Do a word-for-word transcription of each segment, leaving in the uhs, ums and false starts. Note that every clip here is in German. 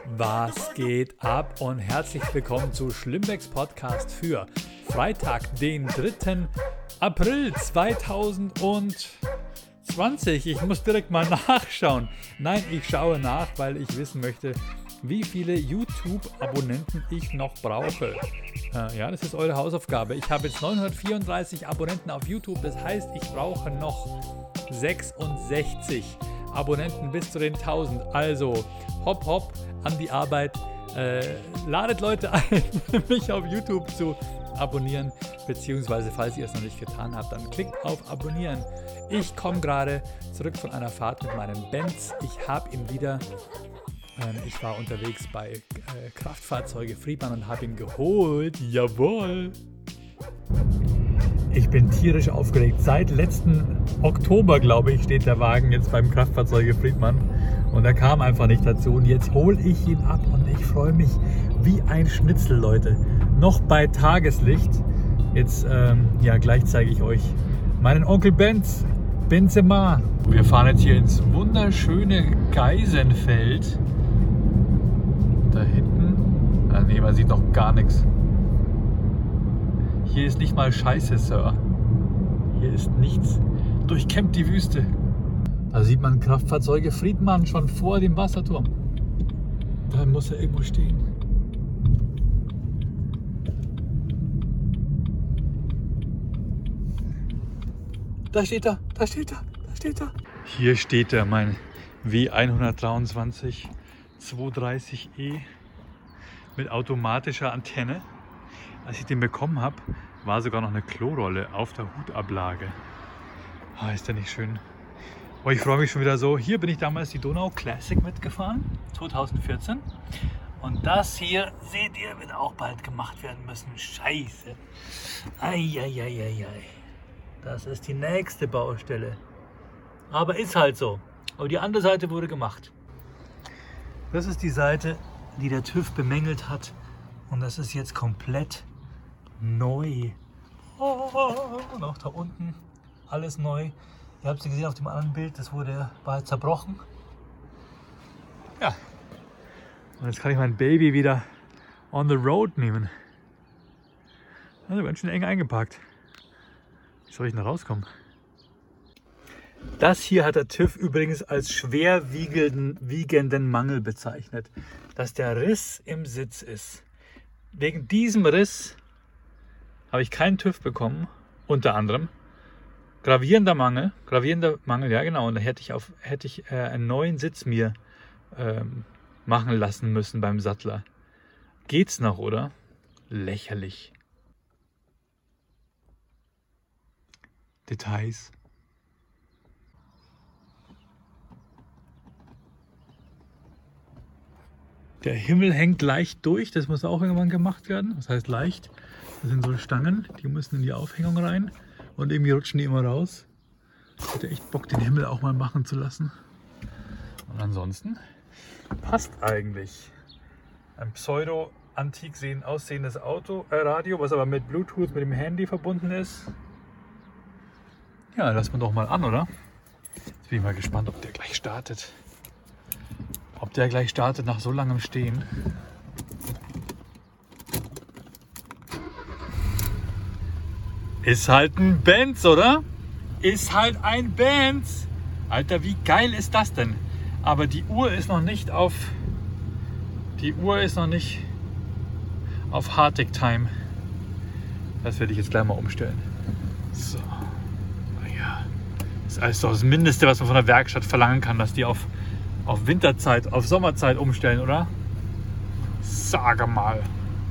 Was geht ab und herzlich willkommen zu Schlimmbecks Podcast für Freitag, den dritten April zweitausendzwanzig. Ich muss direkt mal nachschauen. Nein, ich schaue nach, weil ich wissen möchte, wie viele YouTube-Abonnenten ich noch brauche. Äh, ja, das ist eure Hausaufgabe. Ich habe jetzt neunhundertvierunddreißig Abonnenten auf YouTube. Das heißt, ich brauche noch sechsundsechzig Abonnenten bis zu den tausend. Also, hopp, hopp, an die Arbeit. Äh, ladet Leute ein, mich auf YouTube zu abonnieren. Beziehungsweise, falls ihr es noch nicht getan habt, dann klickt auf Abonnieren. Ich komme gerade zurück von einer Fahrt mit meinem Benz. Ich habe ihn wieder... Ich war unterwegs bei äh, Kraftfahrzeuge Friedmann und habe ihn geholt. Jawohl! Ich bin tierisch aufgeregt. Seit letzten Oktober, glaube ich, steht der Wagen jetzt beim Kraftfahrzeuge Friedmann. Und er kam einfach nicht dazu. Und jetzt hole ich ihn ab und ich freue mich wie ein Schnitzel, Leute. Noch bei Tageslicht. Jetzt, ähm, ja, gleich zeige ich euch meinen Onkel Benz. Benzema. Wir fahren jetzt hier ins wunderschöne Geisenfeld. Da hinten, ah, nee, man sieht noch gar nichts. Hier ist nicht mal Scheiße, Sir. Hier ist nichts. Durchkämmt die Wüste. Da sieht man Kraftfahrzeuge Friedmann schon vor dem Wasserturm. Da muss er irgendwo stehen. Da steht er, da steht er, da steht er. Hier steht er, mein W hundertdreiundzwanzig zweihundertdreißig E mit automatischer Antenne. Als ich den bekommen habe, war sogar noch eine Klorolle auf der Hutablage. Ah, ist der nicht schön? Oh, ich freue mich schon wieder so. Hier bin ich damals die Donau Classic mitgefahren, zweitausendvierzehn. Und das hier, seht ihr, wird auch bald gemacht werden müssen. Scheiße. Eieieiei. Das ist die nächste Baustelle. Aber ist halt so. Aber die andere Seite wurde gemacht. Das ist die Seite, die der TÜV bemängelt hat. Und das ist jetzt komplett neu. Oh, und auch da unten alles neu. Ihr habt sie gesehen auf dem anderen Bild, das wurde bald zerbrochen. Ja. Und jetzt kann ich mein Baby wieder on the road nehmen. Also ganz schön eng eingepackt. Wie soll ich denn da rauskommen? Das hier hat der TÜV übrigens als schwerwiegenden wiegenden Mangel bezeichnet, dass der Riss im Sitz ist. Wegen diesem Riss habe ich keinen TÜV bekommen, unter anderem. Gravierender Mangel, gravierender Mangel, ja genau, und da hätte ich, auf, hätte ich äh, einen neuen Sitz mir ähm, machen lassen müssen beim Sattler. Geht's noch, oder? Lächerlich. Details. Der Himmel hängt leicht durch, das muss auch irgendwann gemacht werden. Was heißt leicht? Das sind so Stangen, die müssen in die Aufhängung rein und irgendwie rutschen die immer raus. Ich hätte echt Bock, den Himmel auch mal machen zu lassen. Und ansonsten passt eigentlich. Ein pseudo-antik aussehendes Auto, äh, Radio, was aber mit Bluetooth mit dem Handy verbunden ist. Ja, lassen wir doch mal an, oder? Jetzt bin ich mal gespannt, ob der gleich startet. Ob der gleich startet nach so langem Stehen. Ist halt ein Benz, oder? Ist halt ein Benz. Alter, wie geil ist das denn? Aber die Uhr ist noch nicht auf... Die Uhr ist noch nicht auf Hardtech Time. Das werde ich jetzt gleich mal umstellen. So. Ja. Das ist alles doch das Mindeste, was man von der Werkstatt verlangen kann, dass die auf... auf Winterzeit, auf Sommerzeit umstellen, oder? Sage mal.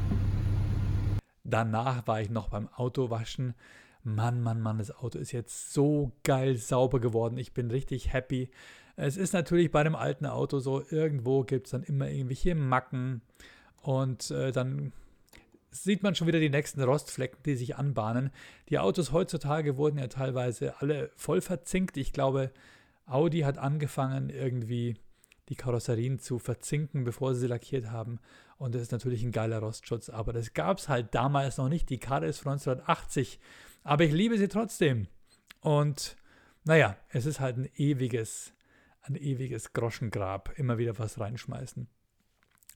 Danach war ich noch beim Autowaschen. Mann, Mann, Mann, das Auto ist jetzt so geil sauber geworden. Ich bin richtig happy. Es ist natürlich bei einem alten Auto so, irgendwo gibt es dann immer irgendwelche Macken. Und äh, dann sieht man schon wieder die nächsten Rostflecken, die sich anbahnen. Die Autos heutzutage wurden ja teilweise alle voll verzinkt. Ich glaube, Audi hat angefangen, irgendwie die Karosserien zu verzinken, bevor sie sie lackiert haben. Und das ist natürlich ein geiler Rostschutz. Aber das gab es halt damals noch nicht. Die Karre ist von neunzehnhundertachtzig. Aber ich liebe sie trotzdem. Und naja, es ist halt ein ewiges, ein ewiges Groschengrab. Immer wieder was reinschmeißen.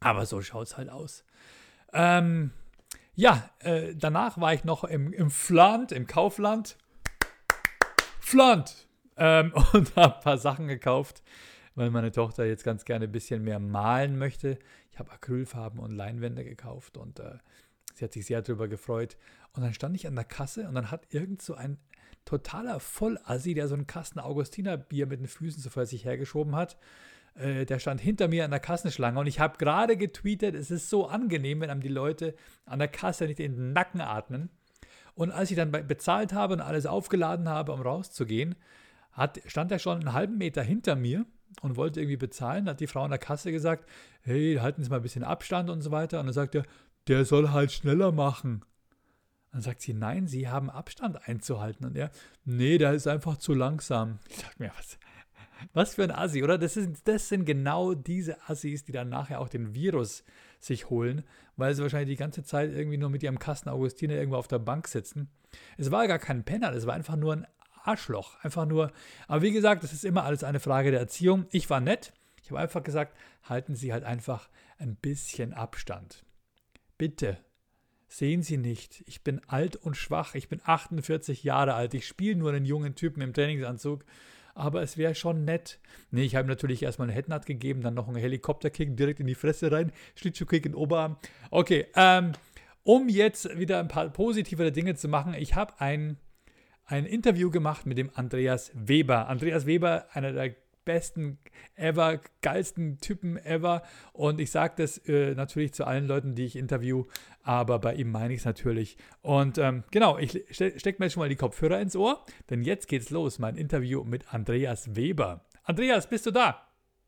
Aber so schaut es halt aus. Ähm, ja, äh, danach war ich noch im, im Fland, im Kaufland. Fland! Ähm, und habe ein paar Sachen gekauft, weil meine Tochter jetzt ganz gerne ein bisschen mehr malen möchte. Ich habe Acrylfarben und Leinwände gekauft und äh, sie hat sich sehr darüber gefreut. Und dann stand ich an der Kasse und dann hat irgend so ein totaler Vollassi, der so einen Kasten Augustiner-Bier mit den Füßen so vor sich hergeschoben hat, äh, der stand hinter mir an der Kassenschlange und ich habe gerade getweetet, es ist so angenehm, wenn einem die Leute an der Kasse nicht in den Nacken atmen. Und als ich dann be- bezahlt habe und alles aufgeladen habe, um rauszugehen, hat, stand er schon einen halben Meter hinter mir und wollte irgendwie bezahlen. Hat die Frau an der Kasse gesagt, hey, halten Sie mal ein bisschen Abstand und so weiter. Und dann sagt er, der soll halt schneller machen. Dann sagt sie, nein, Sie haben Abstand einzuhalten. Und er, nee, der ist einfach zu langsam. Ich sag mir, was, was für ein Assi, oder? Das, ist, das sind genau diese Assis, die dann nachher auch den Virus sich holen, weil sie wahrscheinlich die ganze Zeit irgendwie nur mit ihrem Kasten Augustiner irgendwo auf der Bank sitzen. Es war gar kein Penner, es war einfach nur ein Arschloch. Einfach nur, aber wie gesagt, das ist immer alles eine Frage der Erziehung. Ich war nett. Ich habe einfach gesagt, halten Sie halt einfach ein bisschen Abstand. Bitte. Sehen Sie nicht, ich bin alt und schwach, ich bin achtundvierzig Jahre alt, ich spiele nur einen jungen Typen im Trainingsanzug, aber es wäre schon nett. Nee, ich habe natürlich erstmal einen Headnut gegeben, dann noch einen Helikopterkick direkt in die Fresse rein, Schlittschuhkick in den Oberarm. Okay, ähm, um jetzt wieder ein paar positivere Dinge zu machen, ich habe ein, ein Interview gemacht mit dem Andreas Weber. Andreas Weber, einer der besten ever, geilsten Typen ever. Und ich sage das äh, natürlich zu allen Leuten, die ich interview, aber bei ihm meine ich es natürlich. Und ähm, genau, ich ste- stecke mir jetzt schon mal die Kopfhörer ins Ohr, denn jetzt geht's los, mein Interview mit Andreas Weber. Andreas, bist du da?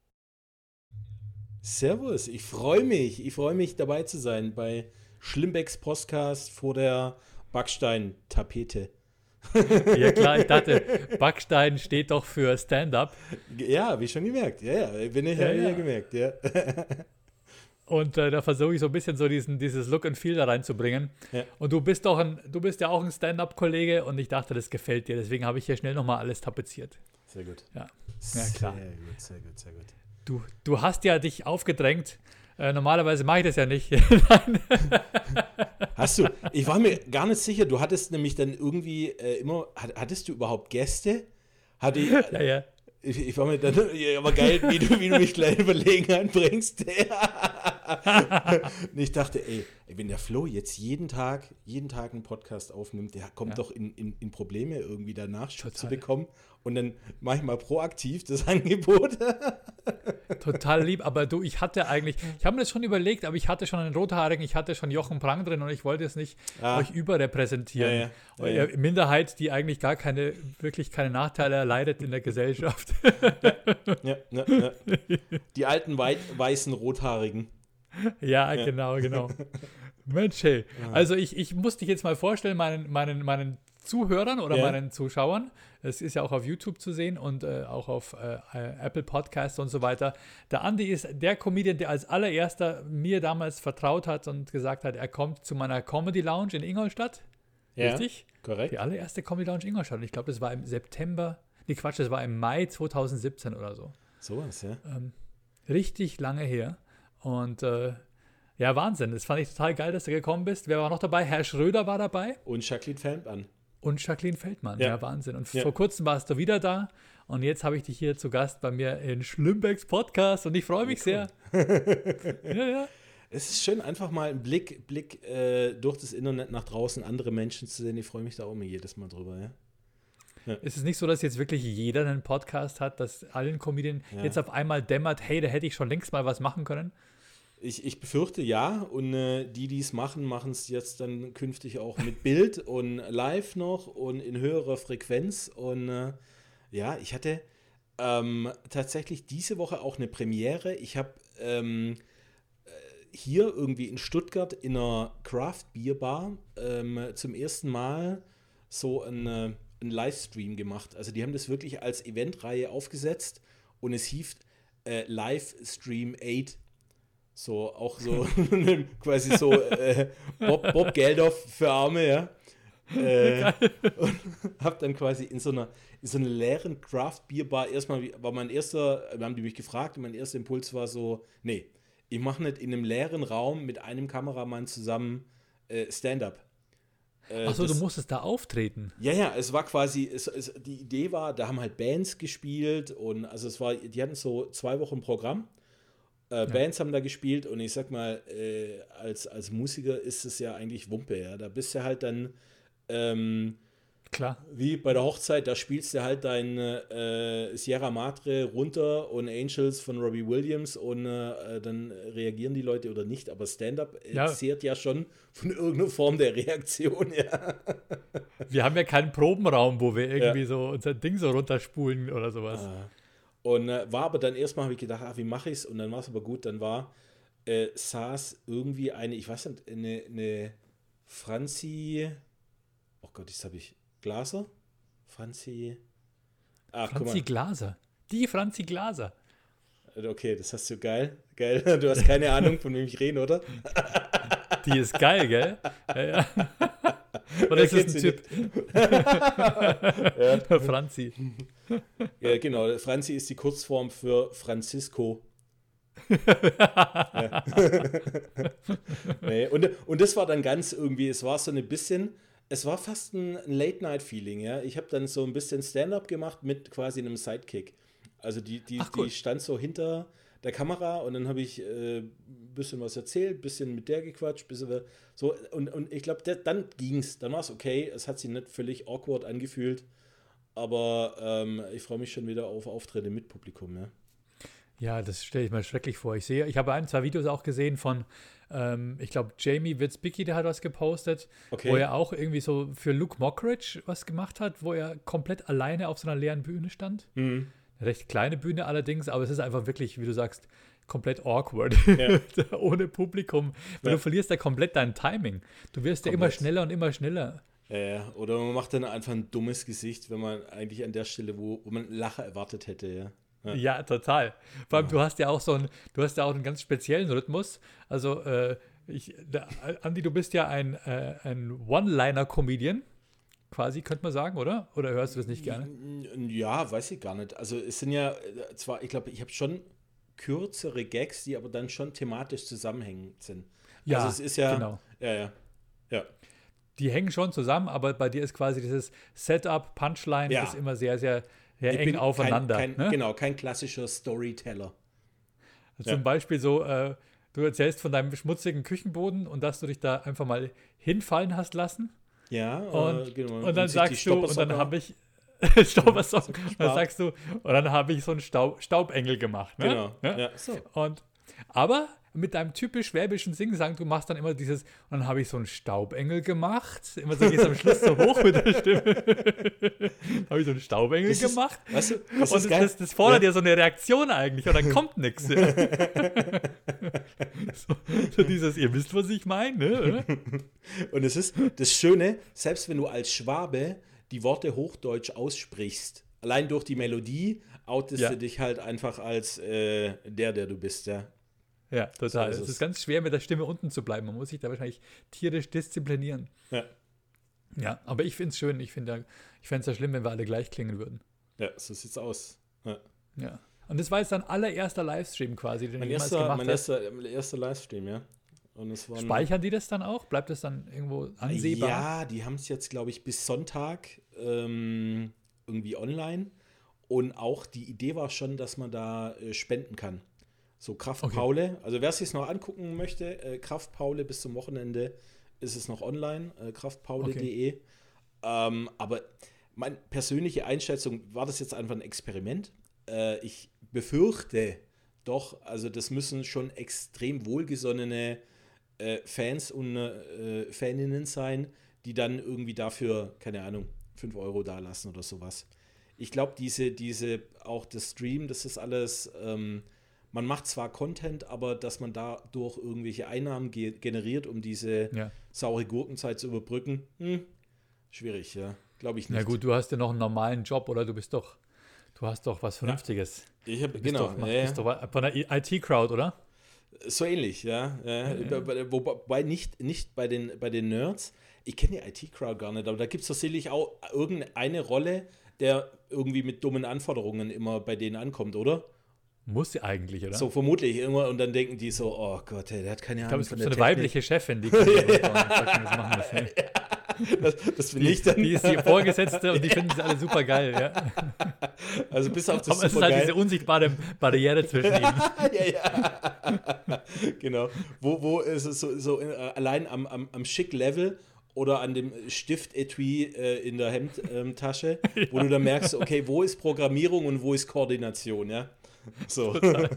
Servus, ich freue mich. Ich freue mich, dabei zu sein bei Schlimmbecks Podcast vor der Backstein-Tapete. Ja klar, ich dachte, Backstein steht doch für Stand-up. Ja, habe ich schon gemerkt. Ja, ja, bin ich Ja, ja, ja ja. gemerkt. Ja. Und äh, da versuche ich so ein bisschen so diesen, dieses Look and Feel da reinzubringen. Ja. Und du bist doch ein, du bist ja auch ein Stand-up-Kollege und ich dachte, das gefällt dir. Deswegen habe ich hier schnell nochmal alles tapeziert. Sehr gut. Ja, ja klar. Sehr gut, sehr gut, sehr gut. Du, du hast ja dich aufgedrängt. Äh, normalerweise mache ich das ja nicht. Nein. Hast du, ich war mir gar nicht sicher, du hattest nämlich dann irgendwie äh, immer, hat, hattest du überhaupt Gäste? Hatte ich, Ja, ja. Ich, ich war mir dann, ja, aber geil, wie du, wie du mich gleich in Überlegenheit bringst. Und ich dachte, ey, wenn der Flo jetzt jeden Tag, jeden Tag einen Podcast aufnimmt, der kommt Ja. doch in, in, in Probleme, irgendwie danach Total. zu bekommen. Und dann mache ich mal proaktiv das Angebot. Total lieb, aber du, ich hatte eigentlich, ich habe mir das schon überlegt, aber ich hatte schon einen Rothaarigen, ich hatte schon Jochen Prang drin und ich wollte es nicht Ah. euch überrepräsentieren. Ja, ja. Weil Ja, ihr Minderheit, die eigentlich gar keine, wirklich keine Nachteile erleidet in der Gesellschaft. Ja, ja, ja. Die alten wei weißen Rothaarigen. Ja, Ja. genau, genau. Mensch, hey. Also ich, ich muss dich jetzt mal vorstellen, meinen, meinen, meinen Zuhörern oder Ja. meinen Zuschauern. Es ist ja auch auf YouTube zu sehen und äh, auch auf äh, Apple Podcasts und so weiter. Der Andi ist der Comedian, der als allererster mir damals vertraut hat und gesagt hat, er kommt zu meiner Comedy Lounge in Ingolstadt. Ja, Richtig? korrekt. Die allererste Comedy Lounge Ingolstadt. Und ich glaube, das war im September, nee Quatsch, das war im Mai zweitausendsiebzehn oder so. Sowas, ja. Ähm, richtig lange her. Und äh, ja, Wahnsinn. Das fand ich total geil, dass du gekommen bist. Wer war noch dabei? Herr Schröder war dabei Und Jacqueline Feldmann. und Jacqueline Feldmann. Ja, Ja. Wahnsinn. Und Ja. vor kurzem warst du wieder da. Und jetzt habe ich dich hier zu Gast bei mir in Schlimmbecks Podcast. Und ich freue mich Ja, sehr. Ja, ja. Es ist schön, einfach mal einen Blick, Blick äh, durch das Internet nach draußen, andere Menschen zu sehen. Ich freue mich da auch immer jedes Mal drüber, ja. Ist es nicht so, dass jetzt wirklich jeder einen Podcast hat, dass allen Comedien Ja. jetzt auf einmal dämmert, hey, da hätte ich schon längst mal was machen können? Ich, ich befürchte ja, und äh, die, die es machen, machen es jetzt dann künftig auch mit Bild und live noch und in höherer Frequenz. Und äh, ja, ich hatte ähm, tatsächlich diese Woche auch eine Premiere. Ich habe ähm, äh, hier irgendwie in Stuttgart in einer Craft-Bier-Bar ähm, zum ersten Mal so einen, einen Livestream gemacht. Also die haben das wirklich als Eventreihe aufgesetzt und es hieß äh, Livestream acht. So, auch so quasi so äh, Bob, Bob Geldof für Arme, ja. Äh, und hab dann quasi in so einer, in so einer leeren Craft-Bier-Bar erstmal, war mein erster, wir haben die mich gefragt und mein erster Impuls war so, nee, ich mache nicht in einem leeren Raum mit einem Kameramann zusammen äh, Stand-up. Äh, Achso, du das- musstest da auftreten. Ja, ja, es war quasi, es, es, die Idee war, da haben halt Bands gespielt und also es war, die hatten so zwei Wochen Programm. Äh, Bands haben da gespielt und ich sag mal, äh, als, als Musiker ist es ja eigentlich Wumpe, ja. Da bist du halt dann ähm, Klar. wie bei der Hochzeit, da spielst du halt dein äh, Sierra Madre runter und Angels von Robbie Williams und äh, dann reagieren die Leute oder nicht. Aber Stand-up Ja. zehrt ja schon von irgendeiner Form der Reaktion, ja. Wir haben ja keinen Probenraum, wo wir irgendwie so unser Ding so runterspulen oder sowas. Ah. Und äh, war aber dann erstmal, habe ich gedacht, ach, wie mache ich es? Und dann war es aber gut, dann war, äh, saß irgendwie eine, ich weiß nicht, eine, eine Franzi, oh Gott, das habe ich, Glaser? Franzi, ach, Franzi Glaser. Die Franzi Glaser. guck mal, okay, das hast du geil, geil, du hast keine Ahnung, von wem ich rede, oder? Die ist geil, gell? Ja, ja. Oder ist das ein Typ? Ja. Franzi. Ja, genau, Franzi ist die Kurzform für Francisco. Ja. Nee, und, und das war dann ganz irgendwie, es war so ein bisschen, es war fast ein Late-Night-Feeling, ja. Ich habe dann so ein bisschen Stand-up gemacht mit quasi einem Sidekick. Also die, die, Ach, cool. die stand so hinter der Kamera und dann habe ich ein äh, bisschen was erzählt, bisschen mit der gequatscht, bisschen so und, und ich glaube, dann ging's, dann war es okay, es hat sich nicht völlig awkward angefühlt, aber ähm, ich freue mich schon wieder auf Auftritte mit Publikum, ja. Ja, das stelle ich mir schrecklich vor. Ich sehe, ich habe ein, zwei Videos auch gesehen von, ähm, ich glaube, Jamie Witzbicki, der hat was gepostet, Okay. wo er auch irgendwie so für Luke Mockridge was gemacht hat, wo er komplett alleine auf so einer leeren Bühne stand. Mhm. Eine recht kleine Bühne allerdings, aber es ist einfach wirklich, wie du sagst, komplett awkward. Ja. Ohne Publikum. Weil Ja. du verlierst ja komplett dein Timing. Du wirst ja immer Komplett. schneller und immer schneller. Ja, ja, oder man macht dann einfach ein dummes Gesicht, wenn man eigentlich an der Stelle, wo, wo man einen Lacher erwartet hätte, ja. Ja. Ja, total. Vor allem, du hast ja auch so einen, du hast ja auch einen ganz speziellen Rhythmus. Also, äh, ich, der, Andi, du bist ja ein, äh, ein One-Liner-Comedian, quasi, könnte man sagen, oder? Oder hörst du das nicht gerne? Ja, weiß ich gar nicht. Also es sind ja äh, zwar, ich glaube, ich habe schon kürzere Gags, die aber dann schon thematisch zusammenhängend sind. Ja, also es ist ja, genau. ja, ja, ja. Die hängen schon zusammen, aber bei dir ist quasi dieses Setup, Punchline, Ja. ist immer sehr, sehr, sehr Ich eng bin aufeinander. Kein, kein, ne? Genau, kein klassischer Storyteller. Zum Ja. Beispiel so, äh, du erzählst von deinem schmutzigen Küchenboden und dass du dich da einfach mal hinfallen hast lassen. Ja, Und, äh, genau. und dann sich die sagst du, und dann Stoppersocke- habe ich Staubersocken, und dann Spaß. sagst du, und dann habe ich so einen Staub, Staubengel gemacht. Ne? Genau, Ne? ja, so. Und, aber mit deinem typisch schwäbischen Singsang, du machst dann immer dieses, und dann habe ich so einen Staubengel gemacht. Immer so gehst am Schluss so hoch mit der Stimme. habe ich so einen Staubengel Das ist- gemacht. Weißt du, Und das das, ist geil. das, das fordert Ja. ja so eine Reaktion eigentlich, und dann kommt nichts. so, so dieses, ihr wisst, was ich meine, ne? oder? Und es ist das Schöne, selbst wenn du als Schwabe die Worte Hochdeutsch aussprichst, allein durch die Melodie outest Ja. du dich halt einfach als äh, der, der du bist, ja. Ja, total. ist es es. ist ganz schwer, mit der Stimme unten zu bleiben. Man muss sich da wahrscheinlich tierisch disziplinieren. Ja, Ja, aber ich finde es schön. Ich finde ich fände es ja schlimm, wenn wir alle gleich klingen würden. ja, so sieht's aus. Ja. Ja. Und das war jetzt dein allererster Livestream quasi, den Mein, du jemals erster, gemacht mein hast. erster, mein erster Livestream, ja. Und es war Speichern die das dann auch? Bleibt das dann irgendwo ansehbar? Ja, die haben es jetzt, glaube ich, bis Sonntag ähm, irgendwie online. Und auch die Idee war schon, dass man da äh, spenden kann. So Kraft Okay. Paule. Also wer es sich noch angucken möchte, äh, Kraft Paule bis zum Wochenende ist es noch online, äh, kraftpaule punkt de. Ähm, aber meine persönliche Einschätzung, war das jetzt einfach ein Experiment? Äh, ich befürchte doch, also das müssen schon extrem wohlgesonnene äh, Fans und äh, Faninnen sein, die dann irgendwie dafür, keine Ahnung, fünf Euro dalassen oder sowas. Ich glaube, diese, diese, auch das Stream, das ist alles, ähm, man macht zwar Content, aber dass man dadurch irgendwelche Einnahmen ge- generiert, um diese Ja. saure Gurkenzeit zu überbrücken, hm, schwierig, ja. Glaube ich nicht. Na gut, du hast ja noch einen normalen Job, oder? Du bist doch, du hast doch was Vernünftiges. Ich habe Du bist genau, doch, ja, bist doch von der I T-Crowd, oder? so ähnlich, ja. ja. Bei- Wobei nicht, nicht bei, den, bei den Nerds. Ich kenne die I T-Crowd gar nicht, aber da gibt es tatsächlich auch irgendeine Rolle, der irgendwie mit dummen Anforderungen immer bei denen ankommt, oder? Muss sie eigentlich, oder? So vermutlich immer. Und dann denken die so, oh Gott, ey, der hat keine Ich Ahnung glaube, es von gibt der so eine Technik. weibliche Chefin, die kann das machen muss. Hey. Das, das bin Die, ich dann. die ist die Vorgesetzte und die finden sie alle super geil. Ja. Also bis auf das Aber es ist halt diese unsichtbare Barriere zwischen ihnen. ja, ja. Genau. Wo, wo ist es so, so in, äh, allein am, am, am Schick-Level oder an dem Stift-Etui äh, in der Hemdtasche, ähm, ja. wo du dann merkst, okay, wo ist Programmierung und wo ist Koordination, ja? So.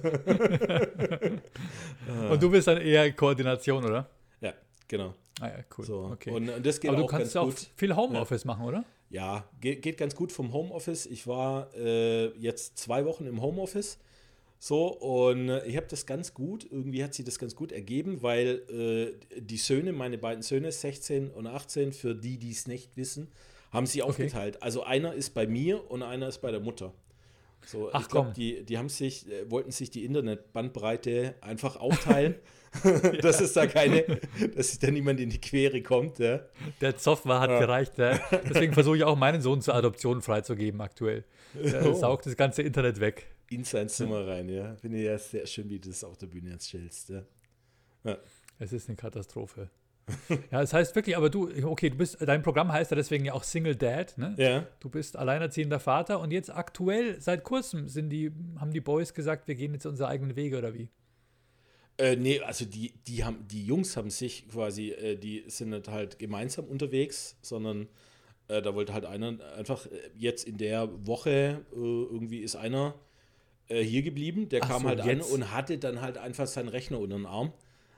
Und du bist dann eher Koordination, oder? Ja, genau. Ah ja, cool. So. Okay. Und, und das geht Aber du auch kannst ganz auch gut. viel Homeoffice ja. machen, oder? Ja, geht, geht ganz gut vom Homeoffice. Ich war äh, jetzt zwei Wochen im Homeoffice. So, und äh, ich habe das ganz gut, irgendwie hat sich das ganz gut ergeben, weil äh, die Söhne, meine beiden Söhne, sechzehn und achtzehn, für die, die es nicht wissen, haben sich okay. aufgeteilt. Also einer ist bei mir und einer ist bei der Mutter. So, Ach, ich glaube, komm. die, die haben sich, äh, wollten sich die Internetbandbreite einfach aufteilen, dass es da keine, dass sich da niemand in die Quere kommt. Ja. Der Software hat ja. gereicht. Ja. Deswegen versuche ich auch meinen Sohn zur Adoption freizugeben aktuell. Der oh. saugt das ganze Internet weg. In sein Zimmer rein, ja. Finde ich ja sehr schön, wie du das auf der Bühne jetzt stellst. Ja. Ja. Es ist eine Katastrophe. Ja, das heißt wirklich, aber du, okay, du bist, dein Programm heißt ja deswegen ja auch Single Dad, ne? Ja. Du bist alleinerziehender Vater und jetzt aktuell, seit kurzem, sind die, haben die Boys gesagt, wir gehen jetzt unsere eigenen Wege, oder wie? Äh, nee, also die, die haben, die Jungs haben sich quasi, äh, die sind nicht halt gemeinsam unterwegs, sondern äh, da wollte halt einer einfach, äh, jetzt in der Woche, äh, irgendwie ist einer äh, hier geblieben, der Ach kam so, halt jetzt? an und hatte dann halt einfach seinen Rechner unter den Arm.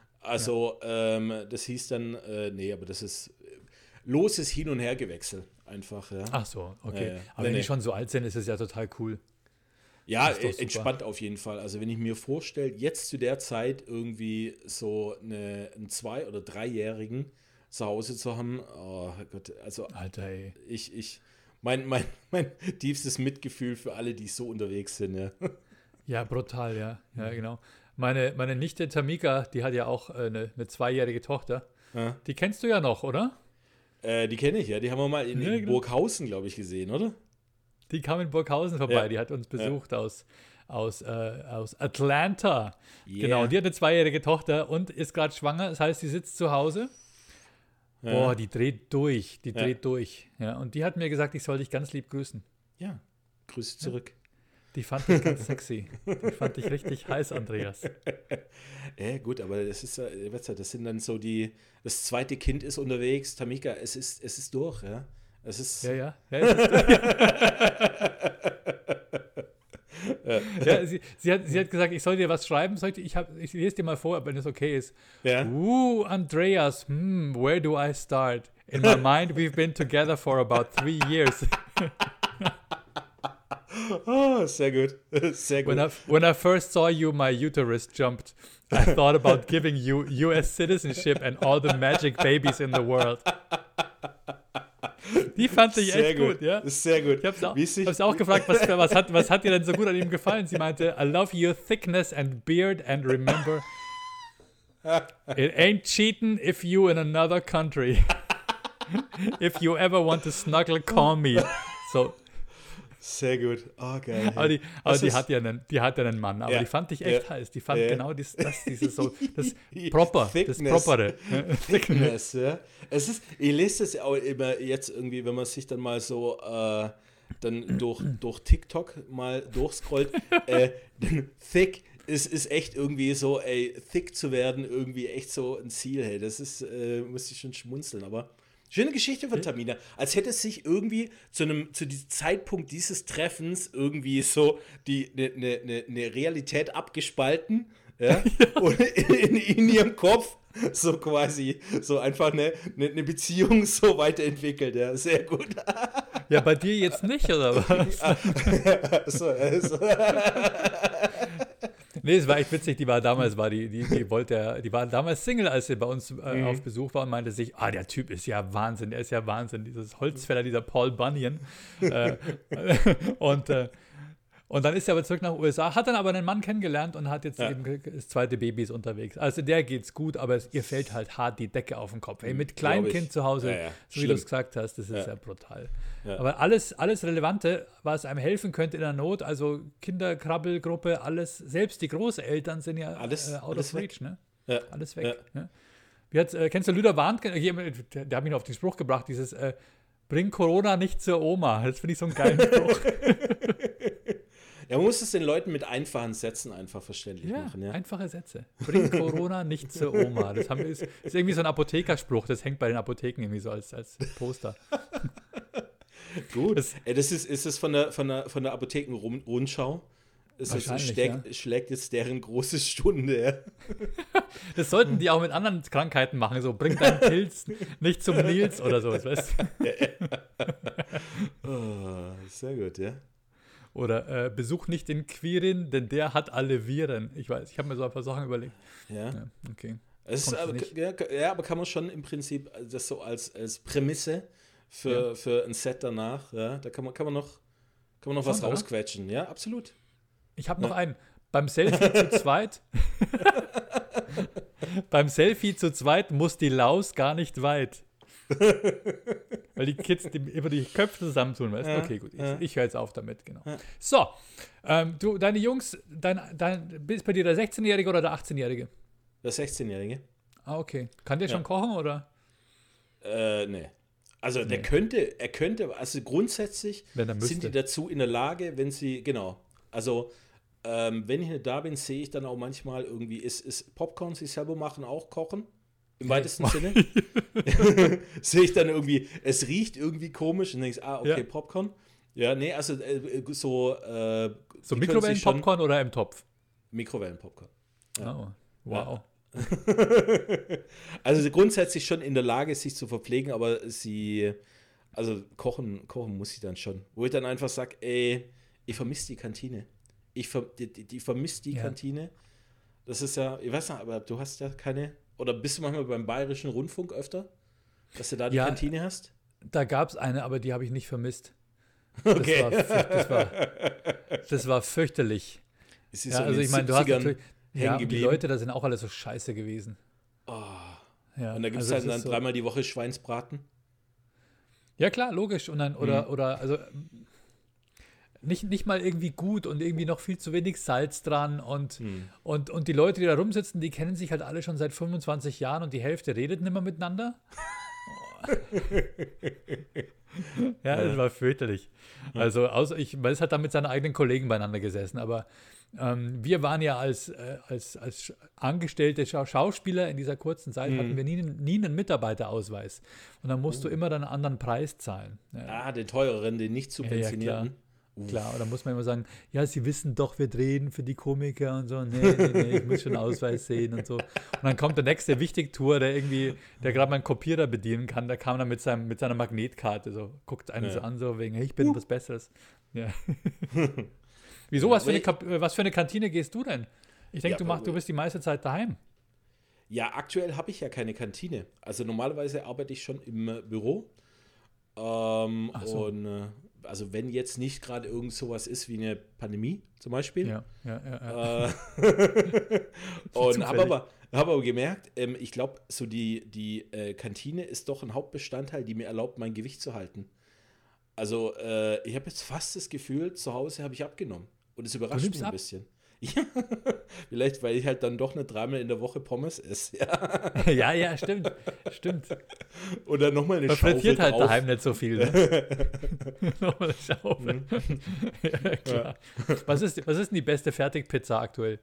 Also, ja. ähm, das hieß dann, äh, nee, aber das ist äh, loses Hin- und Hergewechsel einfach, ja. Ach so, okay. Äh, aber nee, wenn nee. die schon so alt sind, ist es ja total cool. Ja, entspannt auf jeden Fall. Also wenn ich mir vorstelle, jetzt zu der Zeit irgendwie so eine, einen Zwei- oder Dreijährigen zu Hause zu haben, oh Gott, also Alter, ey. ich, ich, mein, mein, mein tiefstes Mitgefühl für alle, die so unterwegs sind, ja. Ja, brutal, ja, ja, genau. Meine, meine Nichte Tamika, die hat ja auch äh, eine, eine zweijährige Tochter. Ja. Die kennst du ja noch, oder? Äh, die kenne ich, ja. Die haben wir mal in, ja, in genau. Burghausen, glaube ich, gesehen, oder? Die kam in Burghausen vorbei, ja. Die hat uns besucht ja. aus, aus, äh, aus Atlanta. Yeah. Genau, die hat eine zweijährige Tochter und ist gerade schwanger. Das heißt, sie sitzt zu Hause. Ja. Boah, die dreht durch, die dreht ja. durch. Ja, und die hat mir gesagt, ich soll dich ganz lieb grüßen. Ja, grüße zurück. Ja. Die fand ich ganz sexy. Die fand ich richtig heiß, Andreas. Ja, gut, aber das ist das sind dann so die, das zweite Kind ist unterwegs, Tamika, es ist, es ist durch, ja. Es ist. Ja, ja. ja, es ist ja. ja sie, sie, hat, sie hat gesagt, ich soll dir was schreiben. Soll ich, ich, hab, ich lese dir mal vor, wenn es okay ist. Ja. Uh, Andreas, hmm, where do I start? In my mind, we've been together for about three years. Oh, sehr gut. Sehr gut. When I, when I first saw you, my uterus jumped. I thought about giving you U S citizenship and all the magic babies in the world. Die fand ich sehr echt gut. gut, ja. Sehr gut. Ich habe auch, hab's auch gefragt, was, was, hat, was hat dir denn so gut an ihm gefallen? Sie meinte, I love your thickness and beard and remember, it ain't cheating if you in another country. If you ever want to snuggle, call me. So. Sehr gut. Oh, geil. Aber die, aber die hat ja einen, die hat ja einen Mann, aber ja, die fand ich echt ja, heiß. Die fand ja. genau das, das, dieses so, das Proper, Thickness. das Propere. Thickness, ja. Es ist, ich lese das auch immer jetzt irgendwie, wenn man sich dann mal so äh, dann durch, durch TikTok mal durchscrollt, äh, thick ist, ist echt irgendwie so, ey, thick zu werden, irgendwie echt so ein Ziel, hey, das ist, äh, muss ich schon schmunzeln, aber schöne Geschichte von Tamina, als hätte es sich irgendwie zu einem zu diesem Zeitpunkt dieses Treffens irgendwie so die eine ne, ne, ne Realität abgespalten, ja, ja. Und in, in ihrem Kopf so quasi so einfach eine, eine, eine Beziehung so weiterentwickelt, ja, sehr gut. Ja, bei dir jetzt nicht, oder was? so, so. Nee, es war echt witzig, die war damals, war die, die, die wollte, die war damals Single, als sie bei uns äh, mhm. auf Besuch war und meinte sich, ah, der Typ ist ja Wahnsinn, der ist ja Wahnsinn, dieses Holzfäller, dieser Paul Bunyan. äh, und, äh, Und dann ist er aber zurück nach den U S A, hat dann aber einen Mann kennengelernt und hat jetzt Ja. eben das zweite Baby ist unterwegs. Also der geht's gut, aber es, ihr fällt halt hart die Decke auf den Kopf. Ey, mit Kleinkind zu Hause, Ja, ja. so wie du es gesagt hast, das ist Ja. ja brutal. Ja. Aber alles, alles Relevante, was einem helfen könnte in der Not, also Kinderkrabbelgruppe, alles, selbst die Großeltern sind ja Alles- äh, out alles of weg. reach, ne? Ja. Alles weg. Ja. Ne? Wie hat, äh, kennst du Lüder Warnt? Der, der hat mich noch auf den Spruch gebracht, dieses äh, Bring Corona nicht zur Oma. Das finde ich so einen geilen Spruch. Ja, man muss es den Leuten mit einfachen Sätzen einfach verständlich Ja, machen. Ja. einfache Sätze. Bring Corona nicht zur Oma. Das haben wir, ist, ist irgendwie so ein Apothekerspruch, das hängt bei den Apotheken irgendwie so als, als Poster. Gut. Das- Das, das ist, ist es von der, von der, von der Apotheken-Rundschau? Ist es, Wahrscheinlich, schlägt, ja. schlägt jetzt deren große Stunde. Ja. Das sollten die auch mit anderen Krankheiten machen, so bring deinen Pilz nicht zum Nils oder so, weißt du? Oh, sehr gut, ja. Oder äh, besuch nicht den Quirin, denn der hat alle Viren. Ich weiß, ich habe mir so ein paar Sachen überlegt. Ja. Ja, okay. Es ist, Konntest aber, du nicht. ja, ja, aber kann man schon im Prinzip das so als, als Prämisse für, Ja. für ein Set danach, ja, da kann man, kann man noch, kann man noch was Schon, oder? rausquetschen. Ja, absolut. Ich habe noch Ja. einen. Beim Selfie zu zweit. Beim Selfie zu zweit muss die Laus gar nicht weit. Weil die Kids die immer die Köpfe zusammentun, weißt du? Ja, Okay, gut. Ich, ja. ich höre jetzt auf damit, genau. Ja. So. Ähm, du, deine Jungs, dein, dein, ist bei dir der sechzehnjährige oder der achtzehnjährige? Der sechzehnjährige? Ah, okay. Kann der Ja. schon kochen oder? Äh, nee. Also der Nee. könnte, er könnte, also grundsätzlich Wenn er müsste. sind die dazu in der Lage, wenn sie, genau, also ähm, wenn ich nicht da bin, sehe ich dann auch manchmal irgendwie, ist, ist Popcorn sich selber machen auch kochen? Im weitesten Sinne. Sehe ich dann irgendwie, es riecht irgendwie komisch und denkst, ah, okay, Ja. Popcorn. Ja, nee, also äh, so äh, So die können sich schon- Mikrowellenpopcorn oder im Topf? Mikrowellenpopcorn. Oh, wow. Also sie grundsätzlich schon in der Lage, sich zu verpflegen, aber sie, also kochen, kochen muss sie dann schon. Wo ich dann einfach sage, ey, ich vermisse die Kantine. Ich ver, die, die, die vermisst die Ja. Kantine. Das ist ja, ich weiß nicht, aber du hast ja keine, oder bist du manchmal beim Bayerischen Rundfunk öfter, dass du da die Ja. Kantine hast? Da gab es eine, aber die habe ich nicht vermisst. Das, Okay. war, fürch- das, war, das war fürchterlich. Ist sie Ja, so in also den ich meine, du hast siebzigern natürlich, ja, hängen und die geblieben? Leute, da sind auch alle so scheiße gewesen. Oh. Ja, Und da gibt es also halt das dann ist so- dreimal die Woche Schweinsbraten. Ja, klar, logisch. Und dann, oder, Mhm. oder, also nicht, nicht mal irgendwie gut und irgendwie noch viel zu wenig Salz dran. Und, Mhm. und, und die Leute, die da rumsitzen, die kennen sich halt alle schon seit fünfundzwanzig Jahren und die Hälfte redet nicht mehr miteinander. Ja, das war fürchterlich. Also, außer ich, weil es hat dann mit seinen eigenen Kollegen beieinander gesessen, aber ähm, wir waren ja als, äh, als, als angestellte Schau Schauspieler in dieser kurzen Zeit, hatten wir nie, nie einen Mitarbeiterausweis. Und dann musst du immer dann einen anderen Preis zahlen. Ja. Ah, den teureren, den nicht Ja, ja, subventionierten. Klar, und dann muss man immer sagen, ja, Sie wissen doch, wir drehen für die Komiker und so. Nee, nee, nee, ich muss schon Ausweis sehen und so. Und dann kommt der nächste Wichtigtour, der irgendwie, der gerade mal einen Kopierer bedienen kann, der kam dann mit, seinem, mit seiner Magnetkarte, so, guckt einen Ja. so an, so wegen, hey, ich bin was Besseres. Ja. Wieso, was für, eine, Kap- äh, was für eine Kantine gehst du denn? Ich denke, Ja, du, machst, du bist die meiste Zeit daheim. Ja, aktuell habe ich ja keine Kantine. Also normalerweise arbeite ich schon im äh, Büro. Ähm, Ach so. Und äh, also wenn jetzt nicht gerade irgend sowas ist wie eine Pandemie zum Beispiel. Ja, ja, ja. ja. Äh, und Zufällig. habe aber, hab aber gemerkt, ähm, ich glaube, so die, die äh, Kantine ist doch ein Hauptbestandteil, die mir erlaubt, mein Gewicht zu halten. Also äh, ich habe jetzt fast das Gefühl, zu Hause habe ich abgenommen. Und es überrascht nimmst mich ein ab? bisschen. Ja, vielleicht, weil ich halt dann doch nicht dreimal in der Woche Pommes esse. Ja. ja, ja, stimmt. Stimmt. Oder nochmal eine Man Schaufel frittiert halt drauf. daheim nicht so viel. Ne? Nochmal eine Schaufel. ja, klar. Was ist, was ist denn die beste Fertigpizza aktuell?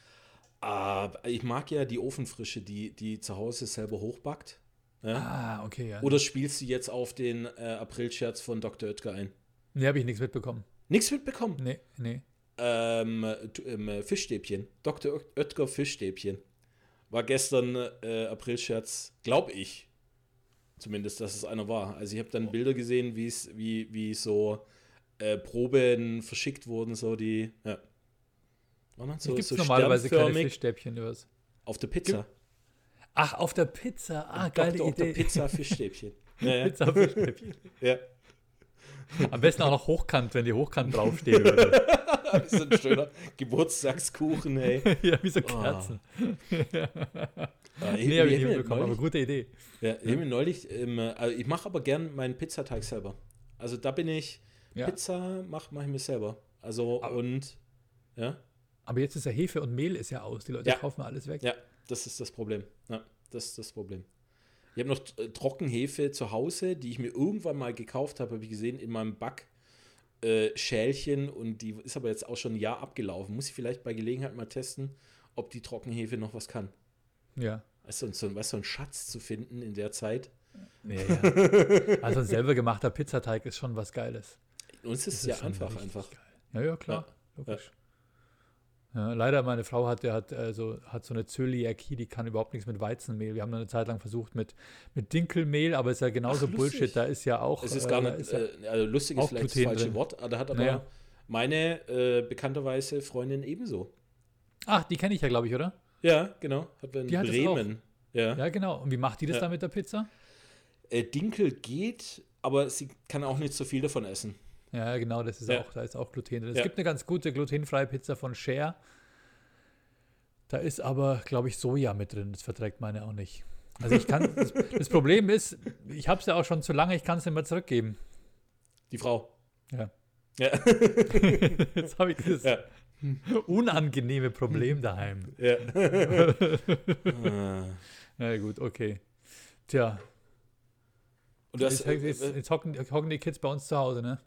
Ah, ich mag ja die Ofenfrische, die, die zu Hause selber hochbackt. Ja? Ah, okay, ja. Oder spielst du jetzt auf den äh, Aprilscherz von Doktor Oetker ein? Nee, habe ich nichts mitbekommen. Nichts mitbekommen. Nee, nee. Ähm, du- ähm, Fischstäbchen. Doktor Oetker Fischstäbchen. War gestern äh, Aprilscherz, glaube ich. Zumindest, dass es einer war. Also ich habe dann Bilder gesehen, wie's, wie, wie so äh, Proben verschickt wurden, so die, ja. War dann so, Gibt es so normalerweise keine sternförmig Fischstäbchen oder was? auf der Pizza. Ach, auf der Pizza. Ah, geile Doktor Oetker Idee. Pizza Fischstäbchen. Ja, ja. Pizza Fischstäbchen. ja. Am besten auch noch hochkant, wenn die hochkant draufstehen würde. So ein schöner Geburtstagskuchen, hey. Ja, wie so Kerzen. Oh. Ah, ich, Nee, habe ich, ich ich, nicht bekommen, aber neulich, gute Idee. ja, ich, ja. neulich ähm, also ich mache aber gern meinen Pizzateig selber. Also da bin ich, Ja. Pizza mache mach ich mir selber. Also Aber- und, ja, Aber jetzt ist ja Hefe und Mehl ist ja aus. Die Leute Ja. kaufen alles weg. ja, das ist das Problem. Ja, das ist das Problem. Ich habe noch äh, Trockenhefe zu Hause, die ich mir irgendwann mal gekauft habe, habe ich gesehen, in meinem Backschälchen und die ist aber jetzt auch schon ein Jahr abgelaufen. Muss ich vielleicht bei Gelegenheit mal testen, ob die Trockenhefe noch was kann. Ja. Weißt du, so ein, weißt du, so ein Schatz zu finden in der Zeit. Ja, ja. Also ein selber gemachter Pizzateig ist schon was Geiles. Uns ist Das es ja schon einfach, richtig einfach. geil. Ja, ja, klar. Ja. Logisch. Ja, leider, meine Frau hat, der hat, also, hat so eine Zöliakie, die kann überhaupt nichts mit Weizenmehl. Wir haben dann eine Zeit lang versucht mit, mit Dinkelmehl, aber ist ja genauso Ach, Bullshit. lustig. Da ist ja auch. Es ist äh, gar da nicht, ist ja, äh, also lustig ist auch vielleicht das Gluten falsche drin. Wort, aber da hat aber Naja. meine äh, bekannterweise Freundin ebenso. Ach, die kenne ich ja, glaube ich, oder? Ja, genau. Hat wir in Die hat es Bremen. Ja. Ja, genau. Und wie macht die das Ja. da mit der Pizza? Äh, Dinkel geht, aber sie kann auch nicht so viel davon essen. Ja, genau, das ist Ja. auch, da ist auch Gluten drin. Es Ja. gibt eine ganz gute glutenfreie Pizza von Share. Da ist aber, glaube ich, Soja mit drin. Das verträgt meine auch nicht. Also ich kann, das, das Problem ist, ich habe es ja auch schon zu lange, ich kann es nicht mehr zurückgeben. Die Frau. Ja. Ja. Jetzt habe ich dieses Ja. unangenehme Problem daheim. Ja. Ah. Na gut, okay. Tja, Und das, jetzt, jetzt, äh, jetzt hocken, hocken die Kids bei uns zu Hause, ne?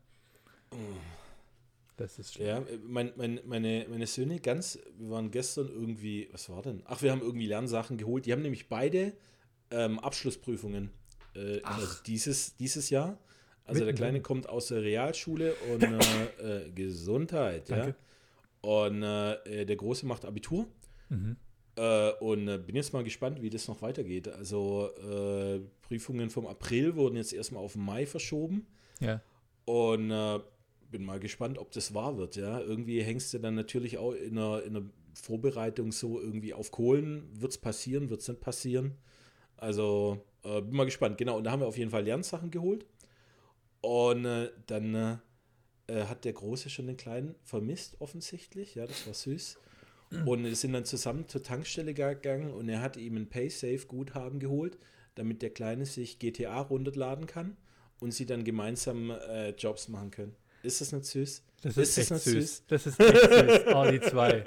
Das ist schlimm. ja, mein, mein, meine, meine Söhne ganz, wir waren gestern irgendwie, was war denn? Ach, wir haben irgendwie Lernsachen geholt. Die haben nämlich beide ähm, Abschlussprüfungen äh, Ach. also dieses, dieses Jahr. Also der Mittendrin. Kleine kommt aus der Realschule und äh, äh, Gesundheit, Danke. ja. Und äh, der Große macht Abitur. Mhm. Äh, und äh, bin jetzt mal gespannt, wie das noch weitergeht. Also äh, Prüfungen vom April wurden jetzt erstmal auf den Mai verschoben. Ja. Und äh, bin mal gespannt, ob das wahr wird. Ja? Irgendwie hängst du dann natürlich auch in einer, in einer Vorbereitung so irgendwie auf Kohlen. Wird es passieren, wird es nicht passieren? Also äh, bin mal gespannt. Genau, und da haben wir auf jeden Fall Lernsachen geholt. Und äh, dann äh, hat der Große schon den Kleinen vermisst, offensichtlich. Ja, das war süß. Und wir sind dann zusammen zur Tankstelle gegangen und er hat ihm ein Paysafe-Guthaben geholt, damit der Kleine sich G T A runterladen kann und sie dann gemeinsam äh, Jobs machen können. Ist das nicht süß? Das ist, Ist das echt nicht süß. süß? Das ist echt süß. Oh, die zwei.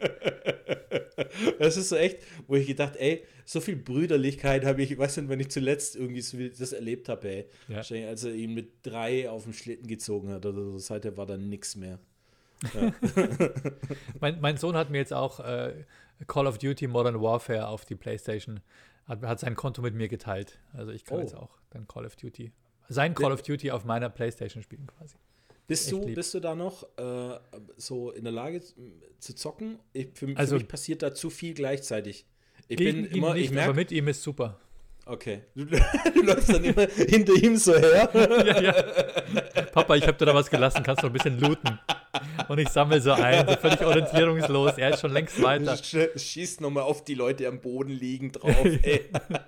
Das ist so echt, wo ich gedacht, ey, so viel Brüderlichkeit habe ich, ich weiß nicht, wenn ich zuletzt irgendwie so viel das erlebt habe, ey. Ja. Wahrscheinlich, als er ihn mit drei auf den Schlitten gezogen hat oder so, seither war dann nichts mehr. Ja. Mein, mein Sohn hat mir jetzt auch äh, Call of Duty Modern Warfare auf die PlayStation, hat, hat sein Konto mit mir geteilt. Also ich kann Oh. jetzt auch dann Call of Duty, sein Call of Duty auf meiner PlayStation spielen quasi. Bist Echt du, lieb. bist du da noch äh, so in der Lage zu zocken? Ich, für, für Also- mich passiert da zu viel gleichzeitig. Ich Gegen bin ihn immer, nicht, ich aber merke, mit ihm ist super. okay, du, du läufst dann immer hinter ihm so her. Ja, ja. Papa, ich habe dir da was gelassen, kannst du ein bisschen looten. Und ich sammle so ein, so völlig orientierungslos. Er ist schon längst weiter. Sch- Schießt nochmal auf die Leute, die am Boden liegen, drauf. Ey.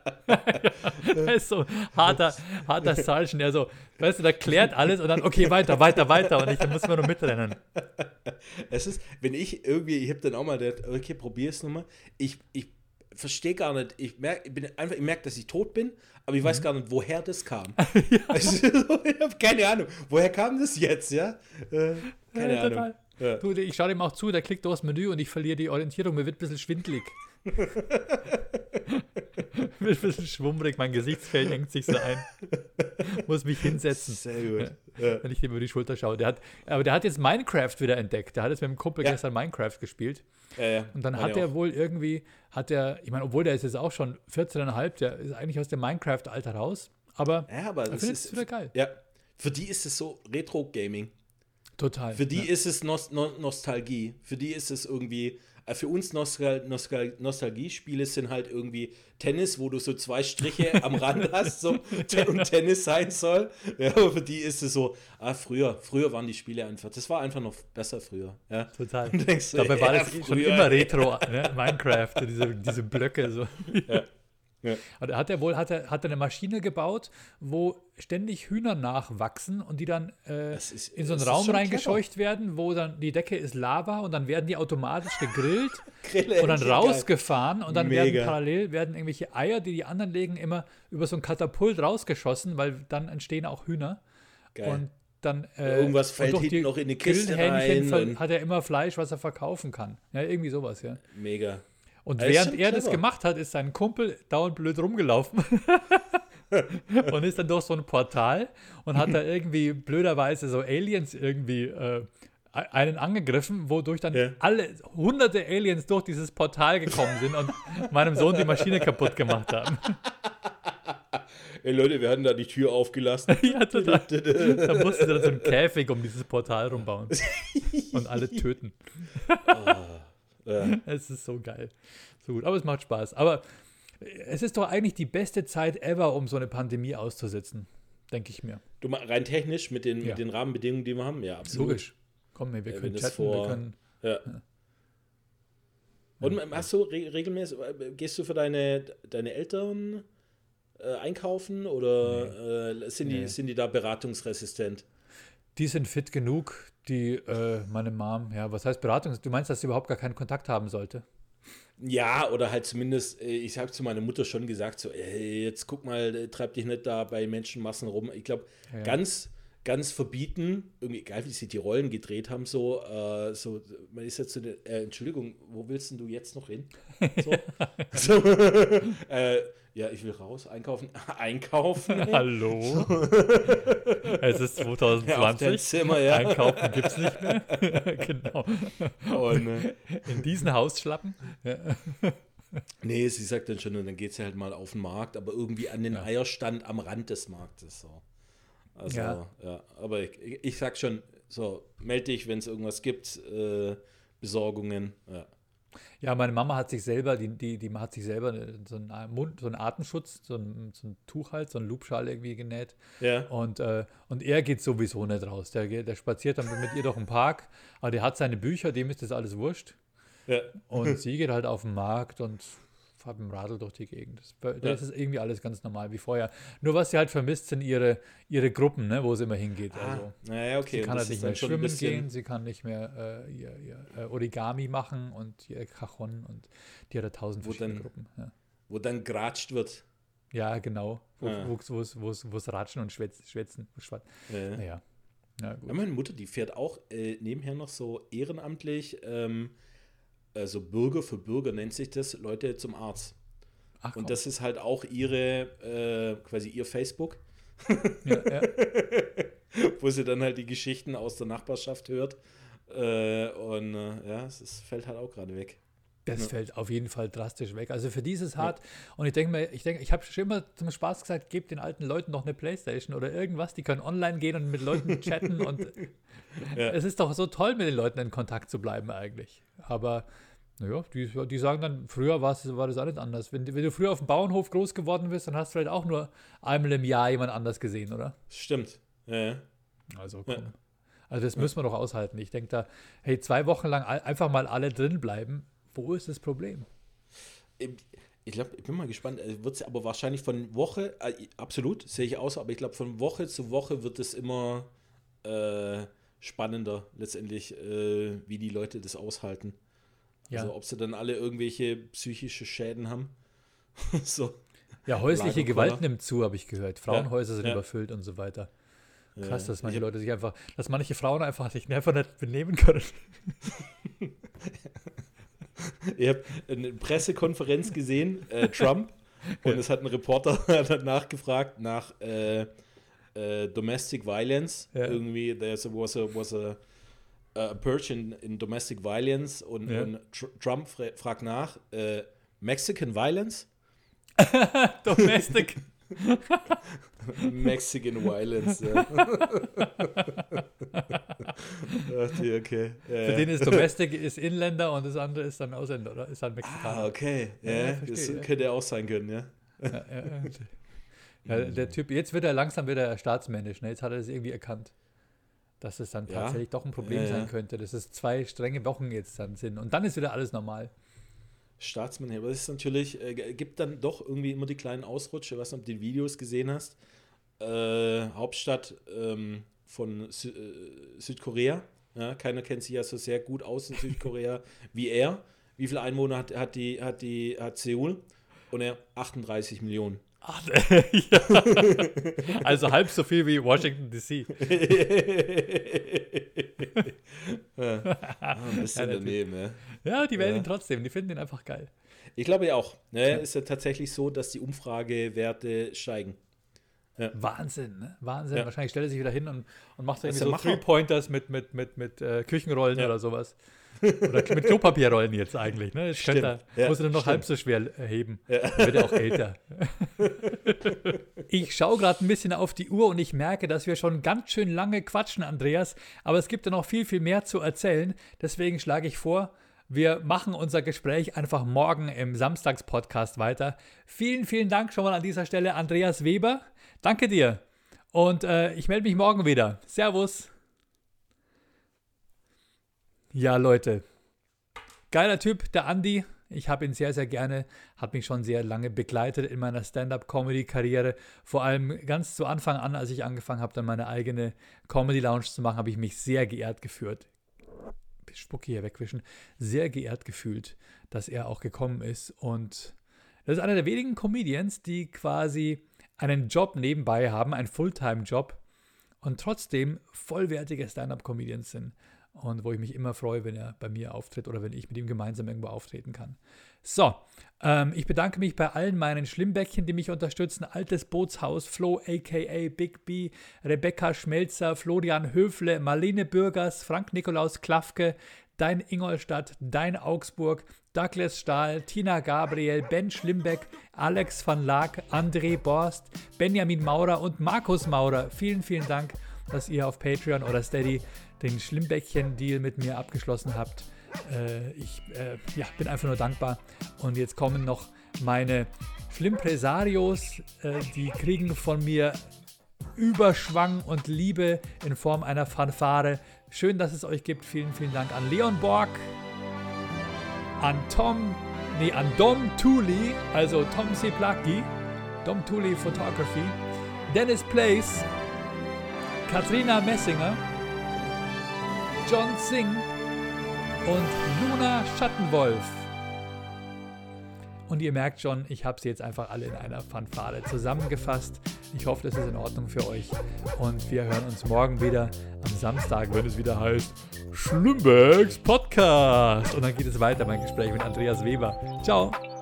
Er ist so harter, harter Sergeant. Er so, weißt du, der klärt alles und dann, okay, weiter, weiter, weiter. Und ich dann muss immer nur mitrennen. Es ist, wenn ich irgendwie, ich habe dann auch mal gedacht, okay, probier es nochmal. Ich, ich verstehe gar nicht, ich merke, ich bin einfach, ich merke, dass ich tot bin, aber ich weiß gar nicht, woher das kam. Also, ich habe keine Ahnung, woher kam das jetzt, ja? Äh, keine Ja, Ahnung. total. Ja. Du, ich schaue dem auch zu, der klickt durchs Menü und ich verliere die Orientierung. Mir wird ein bisschen schwindelig. Mir wird ein bisschen schwummrig, mein Gesichtsfeld hängt sich so ein. Muss mich hinsetzen, Sehr gut. Ja. wenn ich dem über die Schulter schaue. Der hat, aber der hat jetzt Minecraft wieder entdeckt. Der hat jetzt mit dem Kumpel Ja. gestern Minecraft gespielt. Ja, ja. Und dann Meine hat er auch. wohl irgendwie, hat er, ich meine, obwohl der ist jetzt auch schon vierzehn Komma fünf, der ist eigentlich aus dem Minecraft-Alter raus. Aber Ja, aber er das findet ist es wieder geil. Ja, für die ist es so Retro-Gaming. Total. Für die ja. ist es Nos no Nostalgie. Für die ist es irgendwie, äh, für uns Nostal Nostal Nostalgiespiele sind halt irgendwie Tennis, wo du so zwei Striche am Rand hast so, und Tennis sein soll. Ja, aber für die ist es so, ah, früher, früher waren die Spiele einfach, das war einfach noch besser früher. Ja. Total. Und denkst du, Dabei war ja, das schon früher, immer ey. Retro, ne? Minecraft, diese, diese Blöcke so. Ja. Ja. Aber hat er wohl hat er, hat er eine Maschine gebaut, wo ständig Hühner nachwachsen und die dann äh, Das ist- in so einen das ist Raum schon reingescheucht werden, wo dann die Decke ist Lava und dann werden die automatisch gegrillt Grille, und dann geil. rausgefahren und dann werden Mega. parallel werden irgendwelche Eier, die die anderen legen, immer über so ein Katapult rausgeschossen, weil dann entstehen auch Hühner. Geil. Und dann äh, Irgendwas und fällt durch hinten die noch in die Kiste Grillhähnchen rein ver- und- hat er immer Fleisch, was er verkaufen kann. Ja, irgendwie sowas, ja. Mega. Und Das ist während schon er das clever. gemacht hat, ist sein Kumpel dauernd blöd rumgelaufen und ist dann durch so ein Portal und hat da irgendwie blöderweise so Aliens irgendwie äh, einen angegriffen, wodurch dann Ja. alle hunderte Aliens durch dieses Portal gekommen sind und meinem Sohn die Maschine kaputt gemacht haben. Ey Leute, wir hatten da die Tür aufgelassen. Ja, total. Da musste dann so ein Käfig um dieses Portal rumbauen und alle töten. Ja. Es ist so geil. So gut, aber es macht Spaß. Aber es ist doch eigentlich die beste Zeit ever, um so eine Pandemie auszusitzen, denke ich mir. Du mal rein technisch mit den, Ja. mit den Rahmenbedingungen, die wir haben? Ja, absolut. Logisch. Komm, wir Ja, wenn können das chatten, vor- wir können. Ja. Und hast du re regelmäßig, gehst du für deine, deine Eltern äh, einkaufen oder äh, sind, die, Nee. sind die da beratungsresistent? Die sind fit genug, die, äh, meine Mom, ja, was heißt Beratung? Du meinst, dass sie überhaupt gar keinen Kontakt haben sollte? Ja, oder halt zumindest, äh, ich habe zu meiner Mutter schon gesagt, so, ey, jetzt guck mal, äh, treib dich nicht da bei Menschenmassen rum. Ich glaube, Ja. ganz, ganz verbieten, irgendwie, egal wie sie die Rollen gedreht haben, so, äh, so man ist jetzt so, eine, äh, Entschuldigung, wo willst denn du jetzt noch hin? So, so äh, ja, ich will raus, einkaufen. Einkaufen? Hallo? Es ist Ja, auf dein zwanzig zwanzig. Zimmer, ja. Einkaufen gibt es nicht mehr. Genau. Und, äh, In diesen Hausschlappen. Ja. nee, sie sagt dann schon, und dann geht sie halt mal auf den Markt, aber irgendwie an den Ja. Eierstand am Rand des Marktes. So. Also, ja, Ja. aber ich, ich, ich sag schon, so, melde dich, wenn es irgendwas gibt, äh, Besorgungen. Ja. Ja, meine Mama hat sich selber, die, die, die hat sich selber so einen Mund, so einen Atemschutz, so ein, so ein Tuch halt, so einen Loopschal irgendwie genäht. Ja. Und, äh, und er geht sowieso nicht raus. Der, geht, der spaziert dann mit ihr durch den Park, aber der hat seine Bücher, dem ist das alles wurscht. Ja. Und sie geht halt auf den Markt und fährt mit dem Radl durch die Gegend. Das, das Ja. ist irgendwie alles ganz normal wie vorher. Nur was sie halt vermisst, sind ihre, ihre Gruppen, ne, wo sie immer hingeht. Also. Ah, naja, okay. Sie kann und halt das nicht ist mehr dann schon ein schwimmen bisschen- gehen, sie kann nicht mehr äh, ihr, ihr äh, Origami machen und ihr Cajon und die hat ja tausend Wo verschiedene dann- Gruppen. Ja, wo dann geratscht wird. ja genau. Wo Ah. wo- wo es- wo es- wo es ratschen und schwätzen. schwätzen, schwa- Ja. Naja, ja gut. Ja, meine Mutter, die fährt auch äh, nebenher noch so ehrenamtlich, ähm, also Bürger für Bürger nennt sich das, Leute zum Arzt. Ach, komm. Und das ist halt auch ihre, äh, quasi ihr Facebook, ja, ja. wo sie dann halt die Geschichten aus der Nachbarschaft hört. Äh, und äh, ja, es ist, fällt halt auch gerade weg. Das Ja. fällt auf jeden Fall drastisch weg. Also für dieses hart. Und ich denke mir, ich denke, ich habe schon immer zum Spaß gesagt, gebt den alten Leuten noch eine Playstation oder irgendwas. Die können online gehen und mit Leuten chatten. Und Ja. es ist doch so toll, mit den Leuten in Kontakt zu bleiben eigentlich. Aber naja, die, die sagen dann, früher war es- war das auch nicht anders. Wenn, wenn du früher auf dem Bauernhof groß geworden bist, dann hast du vielleicht auch nur einmal im Jahr jemand anders gesehen, oder? Stimmt. Ja, ja. Also komm. Ja. Also das müssen wir doch aushalten. Ich denke da, hey, zwei Wochen lang all- einfach mal alle drin bleiben. Wo ist das Problem? Ich glaube, ich bin mal gespannt. Wird es aber wahrscheinlich von Woche, äh, absolut, sehe ich aus, aber ich glaube, von Woche zu Woche wird es immer äh, spannender, letztendlich, äh, wie die Leute das aushalten. Ja. Also, ob sie dann alle irgendwelche psychische Schäden haben. so. Ja, häusliche Lagerkoller. Gewalt nimmt zu, habe ich gehört. Frauenhäuser sind ja. überfüllt und so weiter. Krass, Ja. dass manche Ich hab- Leute sich einfach, dass manche Frauen einfach sich einfach nicht benehmen können. Ich habe eine Pressekonferenz gesehen, äh, Trump, und es hat ein Reporter hat nachgefragt nach äh, äh, Domestic Violence. Ja. Irgendwie, there was a, was a, a purge in, in Domestic Violence und, Ja. und Tr Trump fra fragt nach, äh, Mexican Violence? Domestic. Mexican Violence, ja. Dachte, okay. Ja, Für ja. den ist Domestic ist Inländer und das andere ist dann Ausländer, oder? Ist dann Mexikaner. Ah, okay. Ja, Ja, das verstehe, ja. könnte auch sein können, ja. Ja, ja, ja. Ja, der Typ, jetzt wird er langsam wieder staatsmännisch, ne? Jetzt hat er das irgendwie erkannt. Dass es dann Ja. tatsächlich doch ein Problem Ja, ja. sein könnte, dass es zwei strenge Wochen jetzt dann sind. Und dann ist wieder alles normal. Staatsmann her. Aber es ist natürlich, äh, gibt dann doch irgendwie immer die kleinen Ausrutsche, was du mit den Videos gesehen hast. Äh, Hauptstadt ähm, von Sü- äh, Südkorea. Ja, keiner kennt sich ja so sehr gut aus in Südkorea wie er. Wie viele Einwohner hat, hat, die, hat, die, hat Seoul? Und er achtunddreißig Millionen. Ach, ja. Also halb so viel wie Washington D C. Ja, ein bisschen Ja, daneben, ja. Ja, die wählen Ja. ihn trotzdem. Die finden ihn einfach geil. Ich glaube ja auch. Ne, ist ja tatsächlich so, dass die Umfragewerte steigen. Wahnsinn, ne? Wahnsinn. Ja. Wahrscheinlich stellt er sich wieder hin und, und macht Das ist irgendwie der so Macher. Three-Pointers mit, mit, mit, mit äh, Küchenrollen Ja. oder sowas. Oder mit Klopapierrollen jetzt eigentlich. Ne? Das Stimmt. könnte er, Ja, muss er nur noch stimmt. halb so schwer äh, heben. Ja. Dann wird er auch älter. Ich schaue gerade ein bisschen auf die Uhr und ich merke, dass wir schon ganz schön lange quatschen, Andreas. Aber es gibt ja noch viel, viel mehr zu erzählen. Deswegen schlage ich vor, wir machen unser Gespräch einfach morgen im Samstags-Podcast weiter. Vielen, vielen Dank schon mal an dieser Stelle, Andreas Weber. Danke dir. Und äh, ich melde mich morgen wieder. Servus. Ja, Leute. Geiler Typ, der Andi. Ich habe ihn sehr, sehr gerne. Hat mich schon sehr lange begleitet in meiner Stand-Up-Comedy-Karriere. Vor allem ganz zu Anfang an, als ich angefangen habe, dann meine eigene Comedy-Lounge zu machen, habe ich mich sehr geehrt geführt. Spucke hier wegwischen. Sehr geehrt gefühlt, dass er auch gekommen ist. Und das ist einer der wenigen Comedians, die quasi einen Job nebenbei haben, einen Fulltime-Job und trotzdem vollwertige Stand-Up-Comedians sind. Und wo ich mich immer freue, wenn er bei mir auftritt oder wenn ich mit ihm gemeinsam irgendwo auftreten kann. So, ähm, ich bedanke mich bei allen meinen Schlimmbäckchen, die mich unterstützen. Altes Bootshaus, Flo a k a. Big B, Rebecca Schmelzer, Florian Höfle, Marlene Bürgers, Frank Nikolaus Klafke, Dein Ingolstadt, Dein Augsburg, Douglas Stahl, Tina Gabriel, Ben Schlimbeck, Alex van Laak, André Borst, Benjamin Maurer und Markus Maurer. Vielen, vielen Dank, dass ihr auf Patreon oder Steady den Schlimmbäckchen-Deal mit mir abgeschlossen habt. Äh, ich äh, ja, bin einfach nur dankbar. Und jetzt kommen noch meine Schlimmpresarios. Äh, die kriegen von mir Überschwang und Liebe in Form einer Fanfare. Schön, dass es euch gibt. Vielen, vielen Dank an Leon Borg, an Tom, nee, an Dom Thuli, also Tom Seplaki, Dom Thuli Photography, Dennis Place, Katrina Messinger, John Singh und Luna Schattenwolf. Und ihr merkt schon, ich habe sie jetzt einfach alle in einer Fanfare zusammengefasst. Ich hoffe, das ist in Ordnung für euch. Und wir hören uns morgen wieder am Samstag, wenn es wieder heißt Schlimmbecks Podcast. Und dann geht es weiter, mein Gespräch mit Andreas Weber. Ciao.